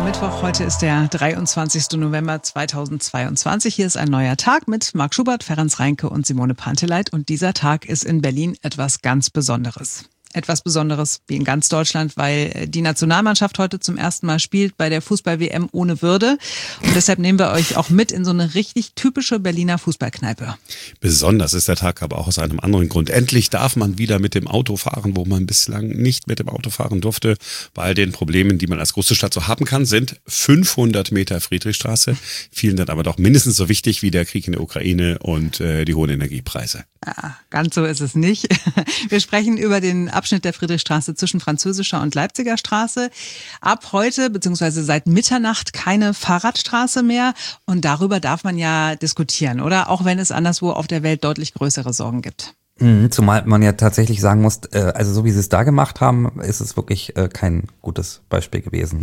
Mittwoch. Heute ist der 23. November 2022. Hier ist ein neuer Tag mit Marc Schubert, Ferenc Reinke und Simone Panteleit. Und dieser Tag ist in Berlin etwas ganz Besonderes. Etwas Besonderes wie in ganz Deutschland, weil die Nationalmannschaft heute zum ersten Mal spielt bei der Fußball-WM ohne Würde. Und deshalb nehmen wir euch auch mit in so eine richtig typische Berliner Fußballkneipe. Besonders ist der Tag aber auch aus einem anderen Grund. Endlich darf man wieder mit dem Auto fahren, wo man bislang nicht mit dem Auto fahren durfte. Bei all den Problemen, die man als große Stadt so haben kann, sind 500 Meter Friedrichstraße. Vielen dann aber doch mindestens so wichtig wie der Krieg in der Ukraine und die hohen Energiepreise. Ganz so ist es nicht. Wir sprechen über den Abschnitt der Friedrichstraße zwischen Französischer und Leipziger Straße. Ab heute bzw. seit Mitternacht keine Fahrradstraße mehr. Und darüber darf man ja diskutieren, oder? Auch wenn es anderswo auf der Welt deutlich größere Sorgen gibt. Zumal man ja tatsächlich sagen muss, also so wie sie es da gemacht haben, ist es wirklich kein gutes Beispiel gewesen.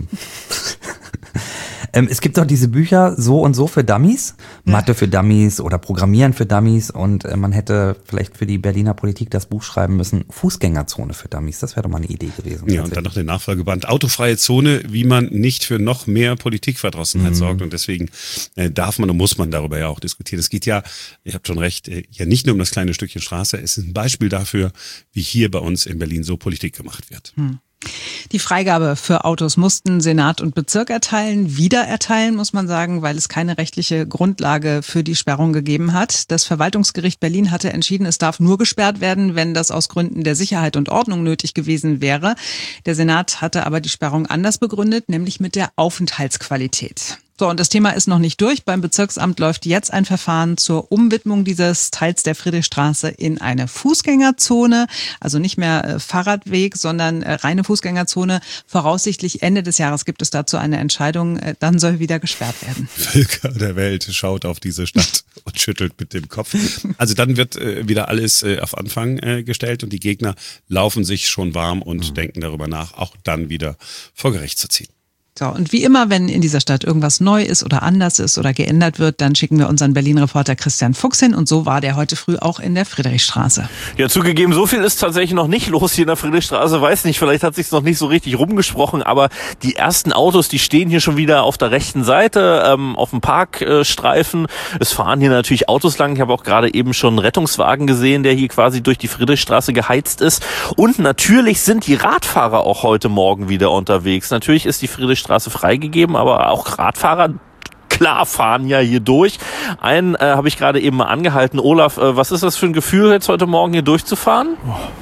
Es gibt doch diese Bücher So und so für Dummies, Mathe für Dummies oder Programmieren für Dummies, und man hätte vielleicht für die Berliner Politik das Buch schreiben müssen, Fußgängerzone für Dummies. Das wäre doch mal eine Idee gewesen. Ja, und dann noch den Nachfolgeband Autofreie Zone, wie man nicht für noch mehr Politikverdrossenheit sorgt, und deswegen darf man und muss man darüber ja auch diskutieren. Es geht ja, ihr habt schon recht, ja nicht nur um das kleine Stückchen Straße, es ist ein Beispiel dafür, wie hier bei uns in Berlin so Politik gemacht wird. Die Freigabe für Autos mussten Senat und Bezirk wieder erteilen, muss man sagen, weil es keine rechtliche Grundlage für die Sperrung gegeben hat. Das Verwaltungsgericht Berlin hatte entschieden, es darf nur gesperrt werden, wenn das aus Gründen der Sicherheit und Ordnung nötig gewesen wäre. Der Senat hatte aber die Sperrung anders begründet, nämlich mit der Aufenthaltsqualität. So, und das Thema ist noch nicht durch. Beim Bezirksamt läuft jetzt ein Verfahren zur Umwidmung dieses Teils der Friedrichstraße in eine Fußgängerzone. Also nicht mehr Fahrradweg, sondern reine Fußgängerzone. Voraussichtlich Ende des Jahres gibt es dazu eine Entscheidung. Dann soll wieder gesperrt werden. Völker der Welt schaut auf diese Stadt und schüttelt mit dem Kopf. Also dann wird wieder alles auf Anfang gestellt und die Gegner laufen sich schon warm und denken darüber nach, auch dann wieder vor Gericht zu ziehen. So, und wie immer, wenn in dieser Stadt irgendwas neu ist oder anders ist oder geändert wird, dann schicken wir unseren Berlin-Reporter Christian Fuchs hin, und so war der heute früh auch in der Friedrichstraße. Ja, zugegeben, so viel ist tatsächlich noch nicht los hier in der Friedrichstraße, weiß nicht, vielleicht hat sich's noch nicht so richtig rumgesprochen, aber die ersten Autos, die stehen hier schon wieder auf der rechten Seite, auf dem Parkstreifen. Es fahren hier natürlich Autos lang, ich habe auch gerade eben schon einen Rettungswagen gesehen, der hier quasi durch die Friedrichstraße geheizt ist, und natürlich sind die Radfahrer auch heute Morgen wieder unterwegs. Natürlich ist die Friedrichstraße freigegeben, aber auch Radfahrer, klar, fahren ja hier durch. Einen habe ich gerade eben mal angehalten. Olaf, was ist das für ein Gefühl, jetzt heute Morgen hier durchzufahren?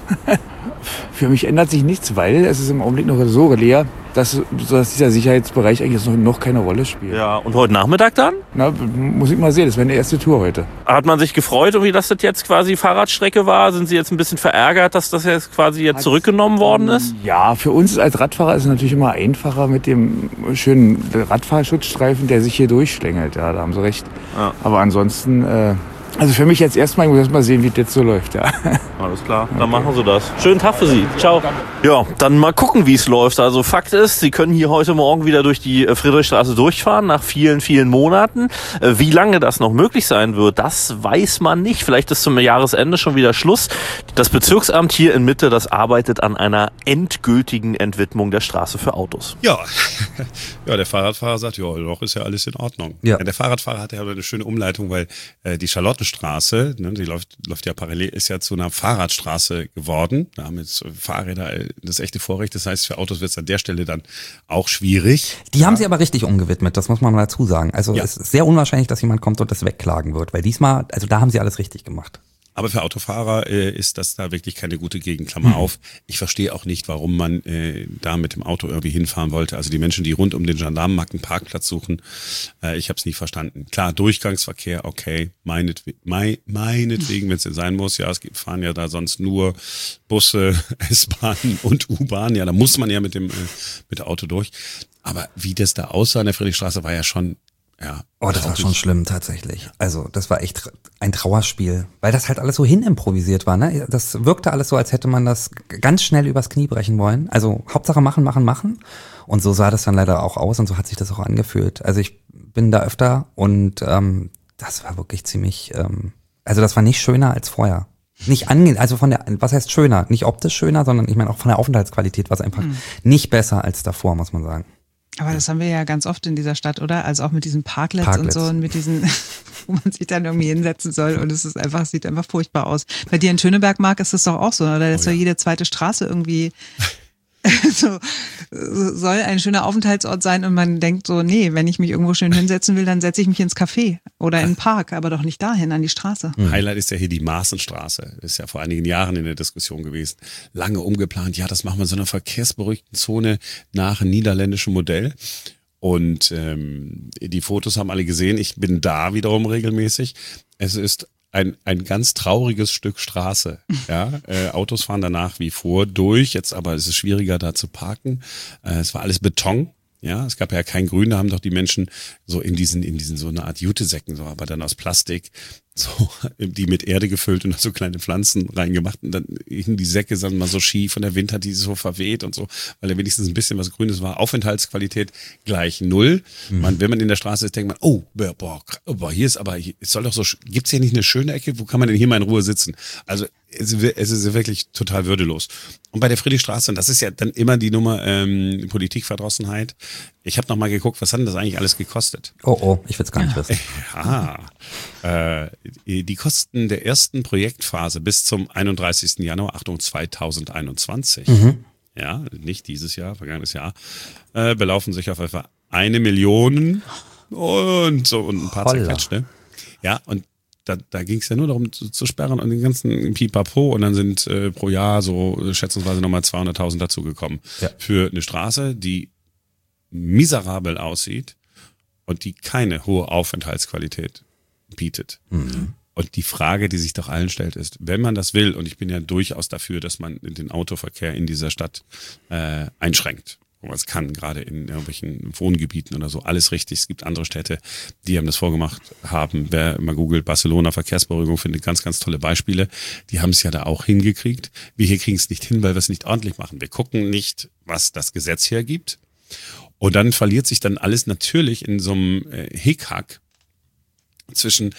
Für mich ändert sich nichts, weil es ist im Augenblick noch so leer, dass dieser Sicherheitsbereich eigentlich noch keine Rolle spielt. Ja, und heute Nachmittag dann? Na, muss ich mal sehen, das wäre eine erste Tour heute. Hat man sich gefreut, wie das jetzt quasi Fahrradstrecke war? Sind Sie jetzt ein bisschen verärgert, dass das jetzt quasi zurückgenommen worden ist? Ja, für uns als Radfahrer ist es natürlich immer einfacher mit dem schönen Radfahrschutzstreifen, der sich hier durchschlängelt. Ja, da haben Sie recht. Ja. Aber ansonsten, also für mich jetzt erstmal, ich muss erst mal sehen, wie das jetzt so läuft. Ja. Alles klar, dann machen Sie das. Schönen Tag für Sie. Ciao. Ja, dann mal gucken, wie es läuft. Also Fakt ist, Sie können hier heute Morgen wieder durch die Friedrichstraße durchfahren, nach vielen, vielen Monaten. Wie lange das noch möglich sein wird, das weiß man nicht. Vielleicht ist zum Jahresende schon wieder Schluss. Das Bezirksamt hier in Mitte, das arbeitet an einer endgültigen Entwidmung der Straße für Autos. Ja, der Fahrradfahrer sagt, ja, doch ist ja alles in Ordnung. Ja. Der Fahrradfahrer hat ja eine schöne Umleitung, weil die Charlottenstraße, ne, die läuft ja parallel, ist ja zu einer Fahrradstraße geworden. Da haben jetzt Fahrräder das echte Vorrecht. Das heißt, für Autos wird es an der Stelle dann auch schwierig. Die haben sie aber richtig umgewidmet, das muss man mal dazu sagen. Also es ist sehr unwahrscheinlich, dass jemand kommt und das wegklagen wird, weil diesmal, also da haben sie alles richtig gemacht. Aber für Autofahrer ist das da wirklich keine gute Gegend, Klammer auf. Ich verstehe auch nicht, warum man da mit dem Auto irgendwie hinfahren wollte. Also die Menschen, die rund um den Gendarmenmarkt einen Parkplatz suchen, ich habe es nie verstanden. Klar, Durchgangsverkehr, okay, meinetwegen, wenn es denn sein muss. Ja, fahren ja da sonst nur Busse, S-Bahn und U-Bahn. Ja, da muss man ja mit dem Auto durch. Aber wie das da aussah in der Friedrichstraße, war ja schon... Ja, das war schon schlimm tatsächlich. Also das war echt ein Trauerspiel, weil das halt alles so hinimprovisiert war. Ne? Das wirkte alles so, als hätte man das ganz schnell übers Knie brechen wollen. Also Hauptsache machen. Und so sah das dann leider auch aus und so hat sich das auch angefühlt. Also ich bin da öfter und das war wirklich ziemlich, also das war nicht schöner als vorher. Nicht angenehm, also was heißt schöner? Nicht optisch schöner, sondern ich meine auch von der Aufenthaltsqualität war es einfach nicht besser als davor, muss man sagen. Aber das haben wir ja ganz oft in dieser Stadt, oder? Also auch mit diesen Parklets und so und mit diesen, wo man sich dann irgendwie hinsetzen soll und es ist einfach, sieht einfach furchtbar aus. Bei dir in Schöneberg, Marc, ist das doch auch so, oder? Dass ja jede zweite Straße irgendwie so, soll ein schöner Aufenthaltsort sein und man denkt so, nee, wenn ich mich irgendwo schön hinsetzen will, dann setze ich mich ins Café oder in den Park, aber doch nicht dahin, an die Straße. Highlight ist ja hier die Maaßenstraße. Ist ja vor einigen Jahren in der Diskussion gewesen. Lange umgeplant, ja, das machen wir in so einer verkehrsberuhigten Zone nach niederländischem Modell. Und die Fotos haben alle gesehen. Ich bin da wiederum regelmäßig. Es ist ein ganz trauriges Stück Straße. Ja, Autos fahren da nach wie vor durch. Jetzt aber ist es schwieriger, da zu parken. Es war alles Beton. Ja, es gab ja kein Grün. Da haben doch die Menschen so in diesen so eine Art Jutesäcken, so, aber dann aus Plastik, so, die mit Erde gefüllt und so kleine Pflanzen reingemacht. Und dann hingen die Säcke dann mal so schief und der Wind hat die so verweht und so, weil da wenigstens ein bisschen was Grünes war. Aufenthaltsqualität gleich 0. Wenn man in der Straße ist, denkt man, oh, boah, hier ist aber, es soll doch so, gibt's hier nicht eine schöne Ecke? Wo kann man denn hier mal in Ruhe sitzen? Also, es ist wirklich total würdelos. Und bei der Friedrichstraße, und das ist ja dann immer die Nummer Politikverdrossenheit. Ich habe noch mal geguckt, was hat denn das eigentlich alles gekostet? Oh, ich will's gar nicht wissen. Die Kosten der ersten Projektphase bis zum 31. Januar, Achtung, 2021, ja, nicht dieses Jahr, vergangenes Jahr, belaufen sich auf etwa 1 Million und so und ein paar zerquetschte. Ja, und da ging es ja nur darum zu sperren und den ganzen Pipapo und dann sind pro Jahr so schätzungsweise nochmal 200.000 dazugekommen. Ja. Für eine Straße, die miserabel aussieht und die keine hohe Aufenthaltsqualität bietet. Und die Frage, die sich doch allen stellt, ist, wenn man das will, und ich bin ja durchaus dafür, dass man den Autoverkehr in dieser Stadt einschränkt, wo man es kann, gerade in irgendwelchen Wohngebieten oder so, alles richtig. Es gibt andere Städte, die haben das vorgemacht haben. Wer mal googelt, Barcelona Verkehrsberuhigung, findet ganz, ganz tolle Beispiele. Die haben es ja da auch hingekriegt. Wir hier kriegen es nicht hin, weil wir es nicht ordentlich machen. Wir gucken nicht, was das Gesetz hergibt. Und dann verliert sich dann alles natürlich in so einem Hickhack zwischen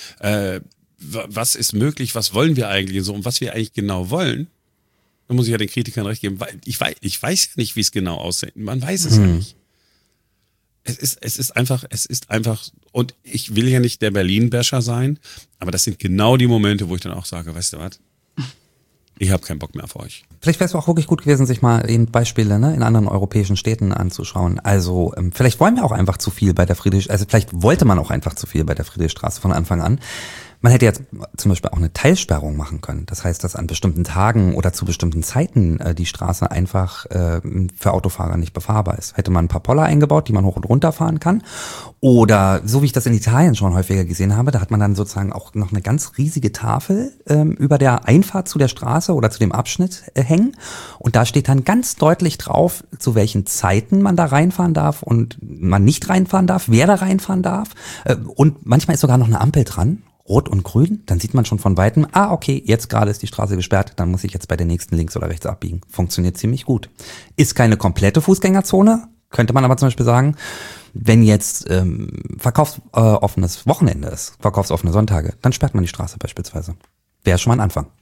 was ist möglich, was wollen wir eigentlich so und was wir eigentlich genau wollen. Da muss ich ja den Kritikern recht geben, weil ich weiß ja nicht, wie es genau aussieht. Man weiß es ja nicht. Es ist einfach, und ich will ja nicht der Berlin-Basher sein, aber das sind genau die Momente, wo ich dann auch sage, weißt du was? Ich habe keinen Bock mehr auf euch. Vielleicht wäre es auch wirklich gut gewesen, sich mal eben Beispiele in anderen europäischen Städten anzuschauen. Also vielleicht wollen wir auch einfach zu viel bei der vielleicht wollte man auch einfach zu viel bei der Friedrichstraße von Anfang an. Man hätte jetzt zum Beispiel auch eine Teilsperrung machen können. Das heißt, dass an bestimmten Tagen oder zu bestimmten Zeiten die Straße einfach für Autofahrer nicht befahrbar ist. Hätte man ein paar Poller eingebaut, die man hoch und runter fahren kann. Oder so wie ich das in Italien schon häufiger gesehen habe, da hat man dann sozusagen auch noch eine ganz riesige Tafel über der Einfahrt zu der Straße oder zu dem Abschnitt hängen. Und da steht dann ganz deutlich drauf, zu welchen Zeiten man da reinfahren darf und man nicht reinfahren darf, wer da reinfahren darf. Und manchmal ist sogar noch eine Ampel dran. Rot und Grün, dann sieht man schon von Weitem, okay, jetzt gerade ist die Straße gesperrt, dann muss ich jetzt bei der nächsten links oder rechts abbiegen. Funktioniert ziemlich gut. Ist keine komplette Fußgängerzone, könnte man aber zum Beispiel sagen, wenn jetzt verkaufsoffenes Wochenende ist, verkaufsoffene Sonntage, dann sperrt man die Straße beispielsweise. Wäre schon mal ein Anfang.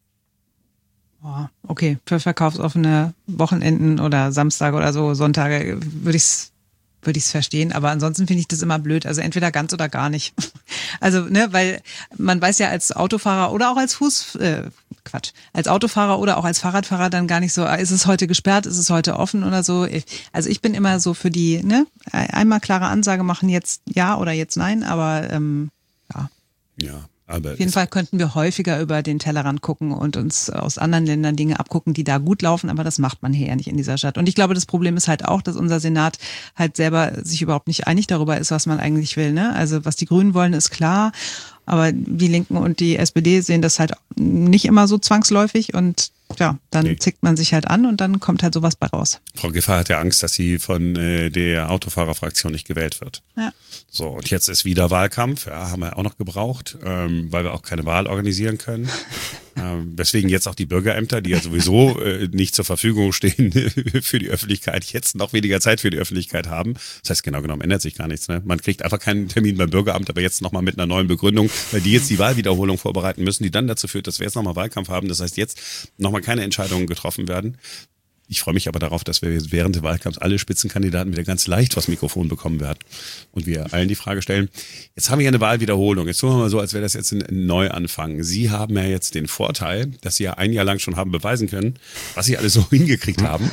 Okay, für verkaufsoffene Wochenenden oder Samstage oder so, Sonntage würde ich es verstehen, aber ansonsten finde ich das immer blöd. Also entweder ganz oder gar nicht. Also, weil man weiß ja als Autofahrer oder auch als als Autofahrer oder auch als Fahrradfahrer dann gar nicht so, ist es heute gesperrt, ist es heute offen oder so. Also ich bin immer so für die, einmal klare Ansage machen, jetzt ja oder jetzt nein, aber ja. Ja. Aber auf jeden Fall könnten wir häufiger über den Tellerrand gucken und uns aus anderen Ländern Dinge abgucken, die da gut laufen, aber das macht man hier ja nicht in dieser Stadt. Und ich glaube, das Problem ist halt auch, dass unser Senat halt selber sich überhaupt nicht einig darüber ist, was man eigentlich will. Also was die Grünen wollen, ist klar, aber die Linken und die SPD sehen das halt nicht immer so zwangsläufig und ja, dann zickt man sich halt an und dann kommt halt sowas bei raus. Frau Giffey hat ja Angst, dass sie von der Autofahrerfraktion nicht gewählt wird. Ja. So, und jetzt ist wieder Wahlkampf, haben wir auch noch gebraucht, weil wir auch keine Wahl organisieren können. Weswegen jetzt auch die Bürgerämter, die ja sowieso nicht zur Verfügung stehen für die Öffentlichkeit, jetzt noch weniger Zeit für die Öffentlichkeit haben. Das heißt, genau genommen ändert sich gar nichts. Ne? Man kriegt einfach keinen Termin beim Bürgeramt, aber jetzt nochmal mit einer neuen Begründung, weil die jetzt die Wahlwiederholung vorbereiten müssen, die dann dazu führt, dass wir jetzt nochmal Wahlkampf haben. Das heißt, jetzt nochmal keine Entscheidungen getroffen werden. Ich freue mich aber darauf, dass wir während des Wahlkampfs alle Spitzenkandidaten wieder ganz leicht vors Mikrofon bekommen werden und wir allen die Frage stellen, jetzt haben wir ja eine Wahlwiederholung, jetzt tun wir mal so, als wäre das jetzt ein Neuanfang. Sie haben ja jetzt den Vorteil, dass Sie ja ein Jahr lang schon haben beweisen können, was Sie alles so hingekriegt haben.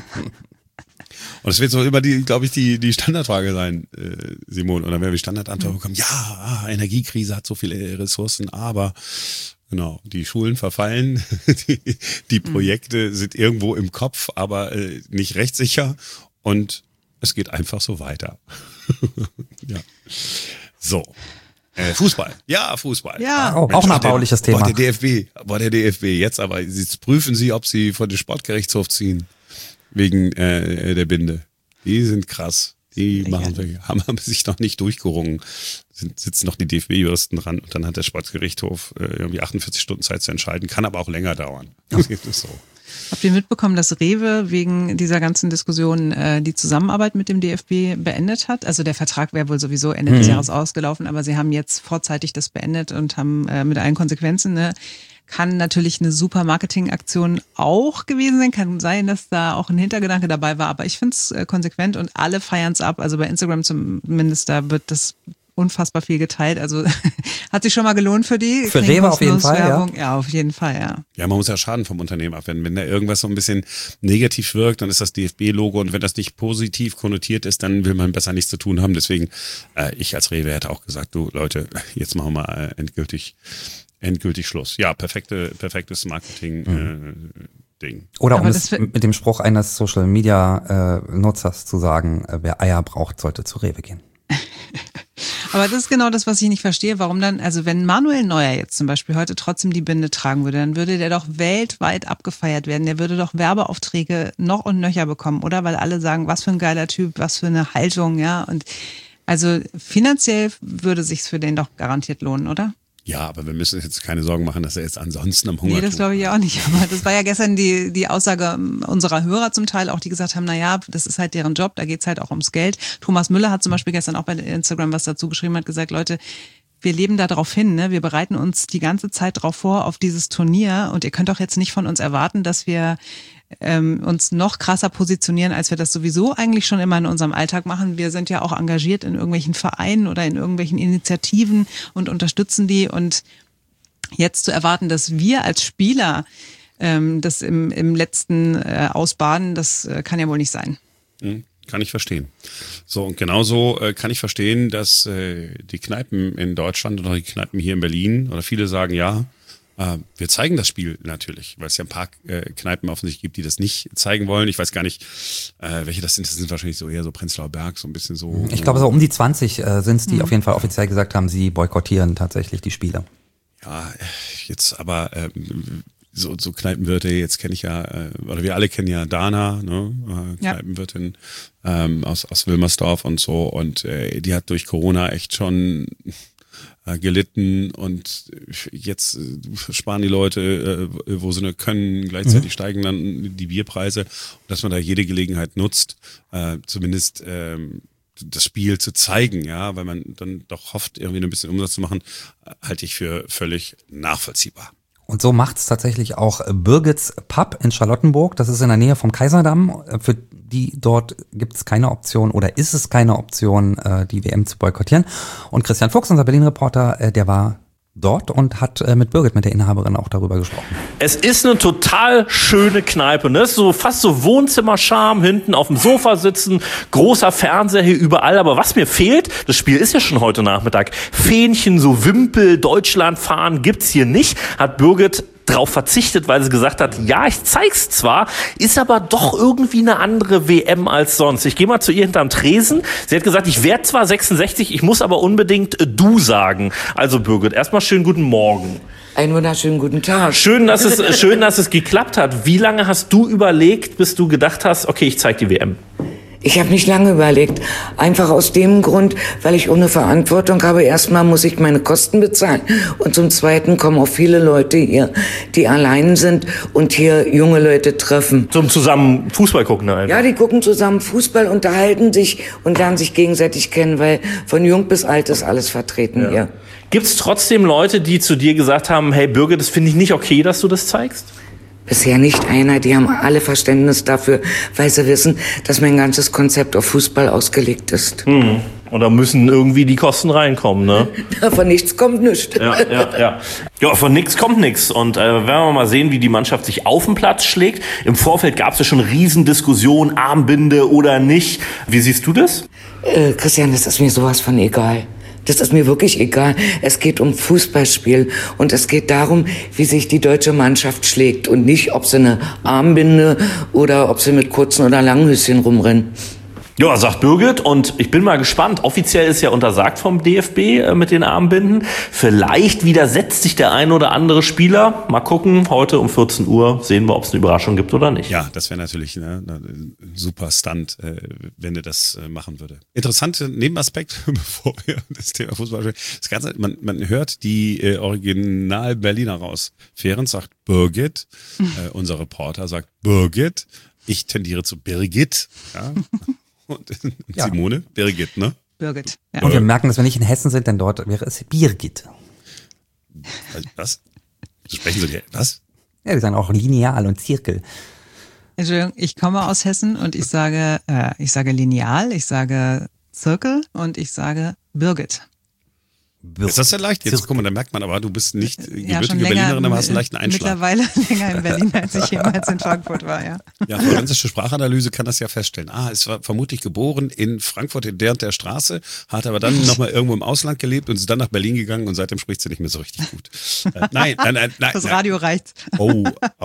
Und es wird so immer die Standardfrage sein, Simon, oder wenn wir die Standardantwort bekommen, ja, Energiekrise hat so viele Ressourcen, aber genau, die Schulen verfallen, die Projekte sind irgendwo im Kopf, aber nicht rechtssicher und es geht einfach so weiter. Ja. So. Fußball. Ja, Fußball. Ja, auch ein erbauliches Thema. Der DFB. Jetzt aber, jetzt prüfen Sie, ob Sie vor den Sportgerichtshof ziehen. Wegen der Binde. Die sind krass. Die haben sich noch nicht durchgerungen. Sitzen noch die DFB-Juristen dran und dann hat der Sportgerichtshof irgendwie 48 Stunden Zeit zu entscheiden. Kann aber auch länger dauern. Das ist so. Habt ihr mitbekommen, dass Rewe wegen dieser ganzen Diskussion die Zusammenarbeit mit dem DFB beendet hat? Also der Vertrag wäre wohl sowieso Ende des Jahres ausgelaufen, aber sie haben jetzt vorzeitig das beendet und haben mit allen Konsequenzen, ne? Kann natürlich eine super Marketingaktion auch gewesen sein. Kann sein, dass da auch ein Hintergedanke dabei war. Aber ich finde es konsequent und alle feiern es ab. Also bei Instagram zumindest, da wird das unfassbar viel geteilt. Also hat sich schon mal gelohnt für die. Für Rewe auf jeden Fall, ja. Ja, auf jeden Fall, ja. Ja, man muss ja Schaden vom Unternehmen abwenden. Wenn da irgendwas so ein bisschen negativ wirkt, dann ist das DFB-Logo und wenn das nicht positiv konnotiert ist, dann will man besser nichts zu tun haben. Deswegen, ich als Rewe hätte auch gesagt, du Leute, jetzt machen wir mal endgültig Schluss. Ja, perfektes Marketing-Ding. Oder um es mit dem Spruch eines Social-Media-Nutzers zu sagen, wer Eier braucht, sollte zu Rewe gehen. Aber das ist genau das, was ich nicht verstehe. Warum dann, also wenn Manuel Neuer jetzt zum Beispiel heute trotzdem die Binde tragen würde, dann würde der doch weltweit abgefeiert werden. Der würde doch Werbeaufträge noch und nöcher bekommen, oder? Weil alle sagen, was für ein geiler Typ, was für eine Haltung, ja. Und also finanziell würde sich's für den doch garantiert lohnen, oder? Ja, aber wir müssen uns jetzt keine Sorgen machen, dass er jetzt ansonsten am Hunger Nee, das glaube ich auch nicht. Aber das war ja gestern die Aussage unserer Hörer zum Teil, auch die gesagt haben, naja, das ist halt deren Job, da geht's halt auch ums Geld. Thomas Müller hat zum Beispiel gestern auch bei Instagram was dazu geschrieben, hat gesagt, Leute, wir leben da drauf hin, ne? Wir bereiten uns die ganze Zeit drauf vor, auf dieses Turnier und ihr könnt doch jetzt nicht von uns erwarten, dass wir uns noch krasser positionieren, als wir das sowieso eigentlich schon immer in unserem Alltag machen. Wir sind ja auch engagiert in irgendwelchen Vereinen oder in irgendwelchen Initiativen und unterstützen die. Und jetzt zu erwarten, dass wir als Spieler das im letzten ausbaden, das kann ja wohl nicht sein. Kann ich verstehen. So, und genauso kann ich verstehen, dass die Kneipen in Deutschland oder die Kneipen hier in Berlin oder viele sagen, ja, wir zeigen das Spiel natürlich, weil es ja ein paar Kneipen offensichtlich gibt, die das nicht zeigen wollen. Ich weiß gar nicht, welche das sind. Das sind wahrscheinlich so eher so Prenzlauer Berg, so ein bisschen so. Ich glaube, so um die 20 sind es, die auf jeden Fall offiziell gesagt haben, sie boykottieren tatsächlich die Spiele. Ja, jetzt aber so Kneipenwirte, jetzt kenne ich ja, oder wir alle kennen ja Dana, ne, Kneipenwirtin aus Wilmersdorf und so. Und die hat durch Corona echt schon gelitten und jetzt sparen die Leute, wo sie nur können, gleichzeitig steigen dann die Bierpreise, dass man da jede Gelegenheit nutzt, zumindest das Spiel zu zeigen, ja, weil man dann doch hofft, irgendwie ein bisschen Umsatz zu machen, halte ich für völlig nachvollziehbar. Und so macht's tatsächlich auch Birgits Pub in Charlottenburg. Das ist in der Nähe vom Kaiserdamm. Für die dort gibt's keine Option oder ist es keine Option, die WM zu boykottieren. Und Christian Fuchs, unser Berlin-Reporter, der war dort und hat mit Birgit, mit der Inhaberin, auch darüber gesprochen. Es ist eine total schöne Kneipe, ne? So fast so Wohnzimmercharme, hinten auf dem Sofa sitzen, großer Fernseher hier überall. Aber was mir fehlt, das Spiel ist ja schon heute Nachmittag, Fähnchen, so Wimpel, Deutschland fahren gibt's hier nicht, hat Birgit drauf verzichtet, weil sie gesagt hat, ja, ich zeig's zwar, ist aber doch irgendwie eine andere WM als sonst. Ich gehe mal zu ihr hinterm Tresen. Sie hat gesagt, ich werde zwar 66, ich muss aber unbedingt du sagen. Also Birgit, erstmal schönen guten Morgen. Einen wunderschönen guten Tag. Schön, dass es geklappt hat. Wie lange hast du überlegt, bis du gedacht hast, okay, ich zeig die WM? Ich habe nicht lange überlegt. Einfach aus dem Grund, weil ich ohne Verantwortung habe. Erstmal muss ich meine Kosten bezahlen. Und zum Zweiten kommen auch viele Leute hier, die allein sind und hier junge Leute treffen. Zum zusammen Fußball gucken einfach. Ja, die gucken zusammen Fußball, unterhalten sich und lernen sich gegenseitig kennen, weil von jung bis alt ist alles vertreten hier. Gibt's trotzdem Leute, die zu dir gesagt haben, hey Birgit, das finde ich nicht okay, dass du das zeigst? Bisher nicht einer. Die haben alle Verständnis dafür, weil sie wissen, dass mein ganzes Konzept auf Fußball ausgelegt ist. Und da müssen irgendwie die Kosten reinkommen, ne? Von nichts kommt nichts. Ja, von nichts kommt nichts. Und werden wir mal sehen, wie die Mannschaft sich auf dem Platz schlägt. Im Vorfeld gab es ja schon Riesendiskussionen, Armbinde oder nicht. Wie siehst du das? Christian, das ist mir sowas von egal. Das ist mir wirklich egal. Es geht um Fußballspiel und es geht darum, wie sich die deutsche Mannschaft schlägt und nicht, ob sie eine Armbinde oder ob sie mit kurzen oder langen Höschen rumrennen. Ja, sagt Birgit, und ich bin mal gespannt. Offiziell ist ja untersagt vom DFB mit den Armbinden. Vielleicht widersetzt sich der ein oder andere Spieler. Mal gucken, heute um 14 Uhr sehen wir, ob es eine Überraschung gibt oder nicht. Ja, das wäre natürlich ein super Stunt, wenn er das machen würde. Interessanter Nebenaspekt, bevor wir das Thema Fußball sprechen. Das Ganze, man hört die Original Berliner raus. Ferenc sagt Birgit, unser Reporter sagt Birgit. Ich tendiere zu Birgit, ja. Und Simone, Birgit, ne? Birgit, ja. Und wir merken, dass wir nicht in Hessen sind, denn dort wäre es Birgit. Was? Sprechen Sie was? Ja, die sagen auch Lineal und Zirkel. Entschuldigung, ich komme aus Hessen und ich sage Lineal, ich sage Zirkel und ich sage Birgit. Ist das ja leicht? Jetzt guck mal, da merkt man aber, du bist nicht gebürtige Berlinerin, aber hast einen leichten Einschlag. Mittlerweile länger in Berlin, als ich jemals in Frankfurt war, ja. Ja, forensische Sprachanalyse kann das ja feststellen. Es war vermutlich geboren in Frankfurt in der und der Straße, hat aber dann nochmal irgendwo im Ausland gelebt und ist dann nach Berlin gegangen und seitdem spricht sie nicht mehr so richtig gut. Nein. Das Radio reicht. Oh,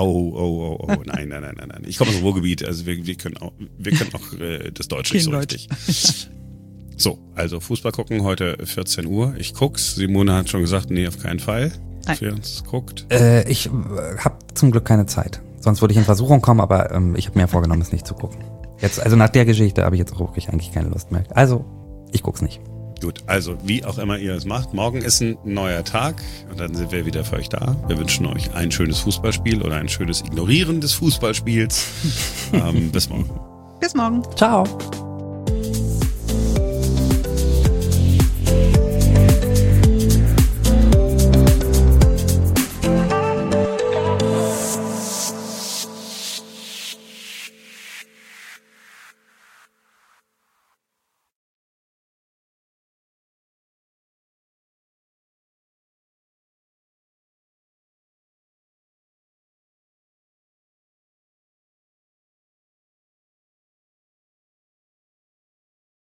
nein. Ich komme aus dem Ruhrgebiet, also wir können auch das Deutsche nicht so richtig. So, also Fußball gucken heute 14 Uhr. Ich guck's. Simone hat schon gesagt, nee, auf keinen Fall. Ferenc guckt. Ich habe zum Glück keine Zeit. Sonst würde ich in Versuchung kommen, aber ich habe mir vorgenommen, es nicht zu gucken. Jetzt, also nach der Geschichte habe ich jetzt auch wirklich eigentlich keine Lust mehr. Also, ich guck's nicht. Gut, also wie auch immer ihr es macht, morgen ist ein neuer Tag und dann sind wir wieder für euch da. Wir wünschen euch ein schönes Fußballspiel oder ein schönes Ignorieren des Fußballspiels. Bis morgen. Bis morgen. Ciao.